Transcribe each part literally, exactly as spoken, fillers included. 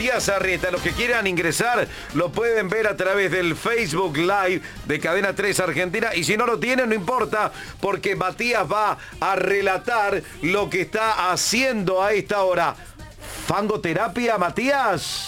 Matías Arrieta. Los que quieran ingresar lo pueden ver a través del Facebook Live de Cadena tres Argentina. Y si no lo tienen, no importa, porque Matías va a relatar lo que está haciendo a esta hora. ¿Fangoterapia, Matías?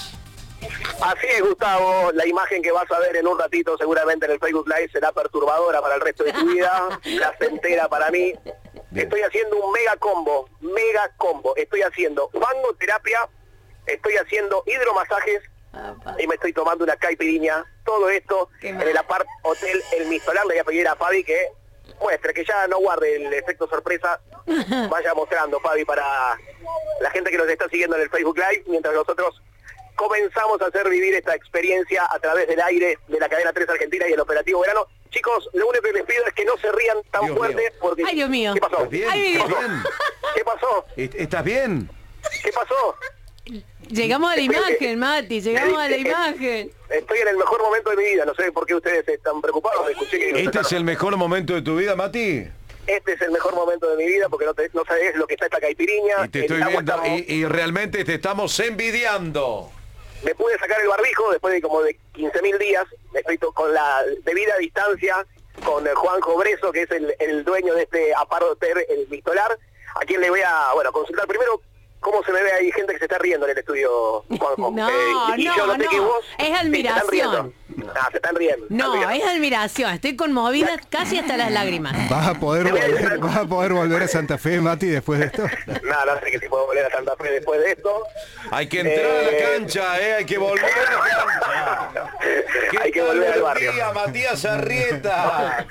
Así es, Gustavo. La imagen que vas a ver en un ratito seguramente en el Facebook Live será perturbadora para el resto de tu vida, placentera para mí. Bien. Estoy haciendo un mega combo, mega combo. Estoy haciendo fangoterapia, estoy haciendo hidromasajes y me estoy tomando una caipirinha. Todo esto en el Apart Hotel El Mistolar. Le voy a pedir a Fabi que muestre, que ya no guarde el efecto sorpresa. Vaya mostrando, Fabi, para la gente que nos está siguiendo en el Facebook Live, mientras nosotros comenzamos a hacer vivir esta experiencia a través del aire de la Cadena tres Argentina y el Operativo Verano. Chicos, lo único que les pido es que no se rían tan Dios fuerte mío. porque... Ay, Dios mío. ¿Qué pasó? ¿Estás bien? Ay, ¿Estás Dios. bien? ¿Qué pasó? ¿Estás bien? ¿Qué pasó? Llegamos a la imagen, Mati, llegamos a la imagen. Estoy en el mejor momento de mi vida, no sé por qué ustedes están preocupados. Escuché que ¿Este es el mejor momento de tu vida, Mati? Este es el mejor momento de mi vida porque no, te, no sabes lo que está esta caipirinha. Y te estoy viendo está... y, y realmente te estamos envidiando. Me pude sacar el barbijo después de como de quince mil días. Estoy con la debida distancia con Juanjo Breso, que es el, el dueño de este Apart Hotel El Mistolar, a quien le voy a bueno consultar primero cómo se me ve. Hay gente que se está riendo en el estudio, Juanjo. No, eh, y no, yo noté no, que vos, es sí, admiración. Ah, se están riendo. No, están riendo. es admiración. Estoy conmovida casi hasta las lágrimas. ¿Vas a poder volver, vas a poder volver a Santa Fe, Mati, después de esto? No, no sé que si puedo volver a Santa Fe después de esto. Hay que entrar eh... a la cancha, eh, hay que volver a la cancha. Hay que volver al barrio. Día, Matías Arrieta.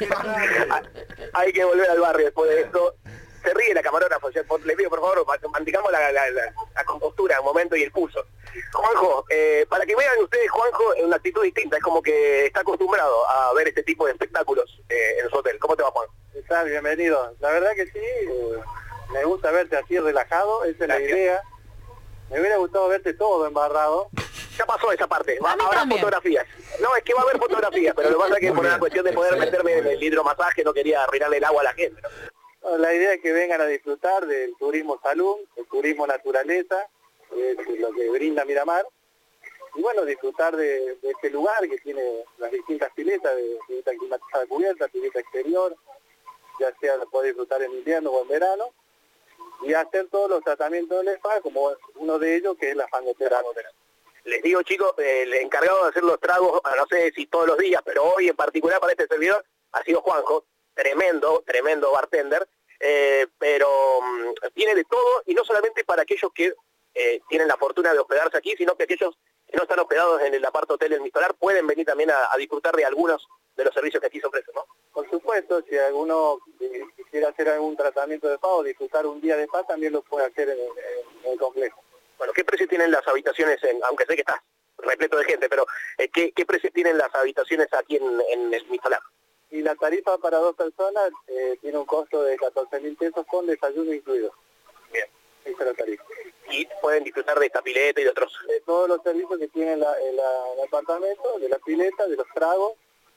Hay que volver al barrio después de esto. Se ríe la camarógrafa, le pido por favor, mantengamos la, la, la, la compostura, el momento y el pulso. Juanjo, eh, para que vean ustedes, Juanjo, en una actitud distinta, es como que está acostumbrado a ver este tipo de espectáculos eh, en su hotel. ¿Cómo te va, Juan? ¿Qué tal? Bienvenido. La verdad que sí, eh, me gusta verte así relajado, esa es Gracias. La idea. Me hubiera gustado verte todo embarrado. Ya pasó esa parte, va, habrá también. fotografías. No, es que va a haber fotografías, pero lo que pasa es que por una cuestión de poder meterme en el hidromasaje no quería arruinarle el agua a la gente, ¿no? La idea es que vengan a disfrutar del turismo salud, el turismo naturaleza, eh, lo que brinda Miramar, y bueno, disfrutar de, de este lugar que tiene las distintas piletas, de pileta climatizada cubierta, pileta exterior, ya sea lo puede disfrutar en invierno o en verano, y hacer todos los tratamientos del spa, como uno de ellos que es la fangoterapia. Les digo, chicos, eh, el encargado de hacer los tragos, no sé si todos los días, pero hoy en particular para este servidor, ha sido Juanjo, tremendo, tremendo bartender. Eh, pero um, tiene de todo, y no solamente para aquellos que eh, tienen la fortuna de hospedarse aquí, sino que aquellos que no están hospedados en el Apart Hotel El Mistolar pueden venir también a, a disfrutar de algunos de los servicios que aquí se ofrecen, ¿no? Por supuesto, si alguno eh, quisiera hacer algún tratamiento de spa o disfrutar un día de spa, también lo puede hacer en, en, en el complejo. Bueno, ¿qué precio tienen las habitaciones, en, aunque sé que estás repleto de gente, pero eh, ¿qué, qué precio tienen las habitaciones aquí en, en El Mistolar? Y la tarifa para dos personas eh, tiene un costo de catorce mil pesos con desayuno incluido. Bien. Esa es la tarifa. Y pueden disfrutar de esta pileta y de otros... De todos los servicios que tiene la, el, el apartamento, de la pileta, de los tragos,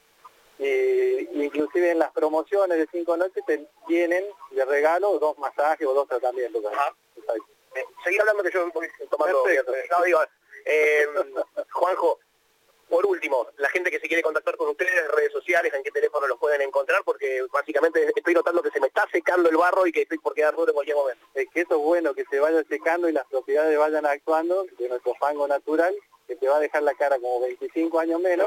eh, inclusive en las promociones de cinco noches te tienen de regalo dos masajes o dos tratamientos. Ajá. Eh, seguí hablando que yo voy tomando... No, digo, eh, Juanjo, por último, la gente que se quiere contactar con ustedes, redes sociales, ¿en qué teléfono los pueden encontrar? Porque básicamente estoy notando que se me está secando el barro y que estoy por quedar duro en cualquier momento. Es que eso es bueno, que se vaya secando y las propiedades vayan actuando de nuestro fango natural, que te va a dejar la cara como veinticinco años menos,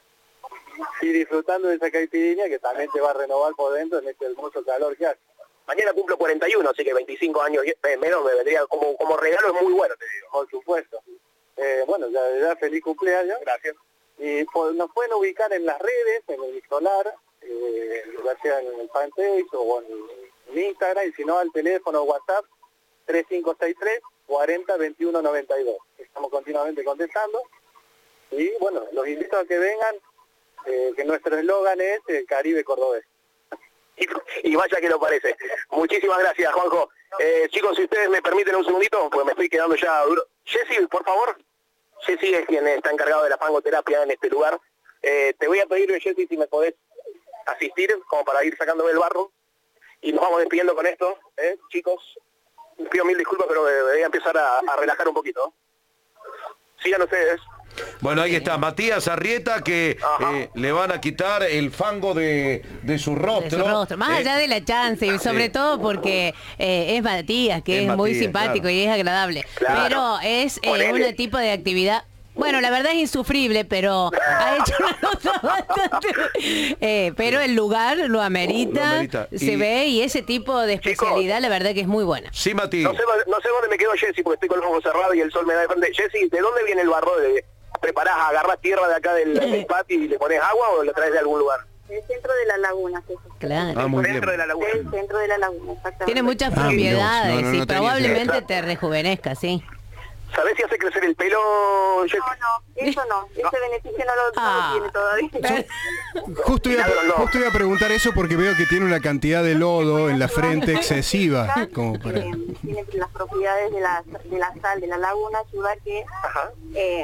y disfrutando de esa caipirinha que también te va a renovar por dentro en este hermoso calor que hace. Mañana cumplo cuarenta y uno, así que veinticinco años menos me vendría como, como regalo, es muy bueno, te digo. Por supuesto. Eh, bueno, ya, ya feliz cumpleaños. Gracias. Y pues, nos pueden ubicar en las redes, en el Mistolar, eh, ya sea en el fanpage o en, en Instagram, y si no al teléfono o WhatsApp tres cinco seis tres, cuarenta, veintiuno noventa y dos. Estamos continuamente contestando. Y bueno, los invito a que vengan, eh, que nuestro eslogan es el Caribe cordobés. Y, y vaya que lo parece. Muchísimas gracias, Juanjo. Eh, chicos, si ustedes me permiten un segundito, pues me estoy quedando ya duro. Jessy, por favor. Jessy es quien está encargado de la fangoterapia en este lugar. Eh, te voy a pedir, Jessy, si me podés asistir, como para ir sacándome el barro. Y nos vamos despidiendo con esto, ¿eh? Chicos. Pido mil disculpas, pero voy a empezar a, a relajar un poquito. Sigan ustedes. Bueno, ahí está Matías Arrieta, que eh, le van a quitar el fango de, de su rostro. De su rostro. Más Eh, allá de la chance, y sobre sí. todo porque eh, es Matías, que Es es, muy Matías, simpático claro. y es agradable. Claro. Pero es eh, Ponele. un tipo de actividad... Bueno, la verdad es insufrible, pero ha hecho una nota bastante... Eh, pero el lugar lo amerita, Lo amerita. se Y- ve, y ese tipo de especialidad, la verdad que es muy buena. Sí, Mati. No sé, no sé dónde me quedo Jessy, porque estoy con los ojos cerrados y el sol me da de frente. Jessy, ¿de dónde viene el barro? ¿De, ¿Preparás, agarrás tierra de acá del, del patio y le pones agua o lo traes de algún lugar? El centro de la laguna, Jesús. Claro. Ah, muy Dentro bien. de la laguna. El centro de la laguna, exactamente. Tiene muchas Ah, mirá vos. propiedades No, no, no y tenía probablemente idea. te rejuvenezca, sí. ¿Sabés si hace crecer el pelo, Jessy? No, no, eso no. Ese beneficio no lo, no Ah. lo tiene todavía. Justo iba, Milagro no. justo iba a preguntar eso porque veo que tiene una cantidad de lodo en la frente excesiva. Como para... Eh, tiene las propiedades de la, de la sal de la laguna, ayuda a que Ajá. eh,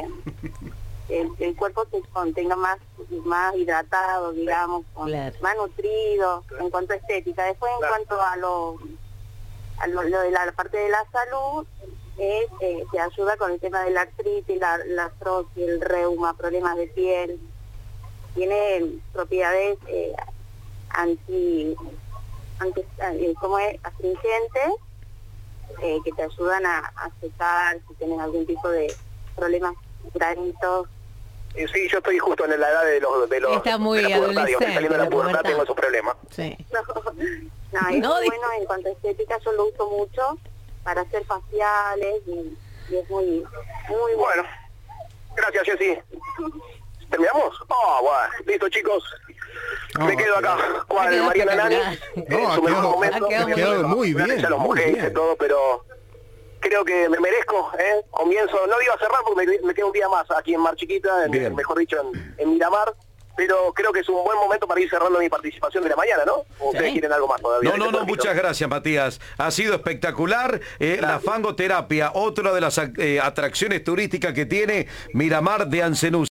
el, el cuerpo se contenga más, más hidratado, digamos, con- Claro. más nutrido en cuanto a estética. Después, en Claro. cuanto a lo, a lo, lo de la, la parte de la salud, es, eh, te ayuda con el tema de la artritis, la, la artrosis, el reuma, problemas de piel. Tiene propiedades eh, anti, anti eh, ¿cómo es? Astringentes, eh, que te ayudan a, a secar si tienes algún tipo de problemas granitos. Eh, Sí, yo estoy justo en la edad de los... De los Está muy de la pubertad, digo, estoy adolescente, saliendo de la la pubertad, pubertad. tengo esos problemas. Sí. No, no, es No, muy di- bueno en cuanto a estética, yo lo uso mucho para hacer faciales y, y es muy, muy bueno. Bueno, gracias, Jessy. ¿Terminamos? Oh, bueno. Listo, chicos. No, me quedo acá. Ha Juan quedado Mariana Nani. espectacular. No, en ha su mejor quedado- momento. ha quedado Me muy quedo- muy bien, Ya los muy mojé, bien. hice todo, pero creo que me merezco, ¿eh? Comienzo, no iba a cerrar porque me, me queda un día más aquí en Mar Chiquita, en- Bien. mejor dicho, en, en Miramar. Pero creo que es un buen momento para ir cerrando mi participación de la mañana, ¿no? ¿O ustedes Sí. quieren algo más todavía? No, no, no, muchas gracias, Matías. Ha sido espectacular. Eh, la fangoterapia, otra de las eh, atracciones turísticas que tiene Miramar de Ancenú.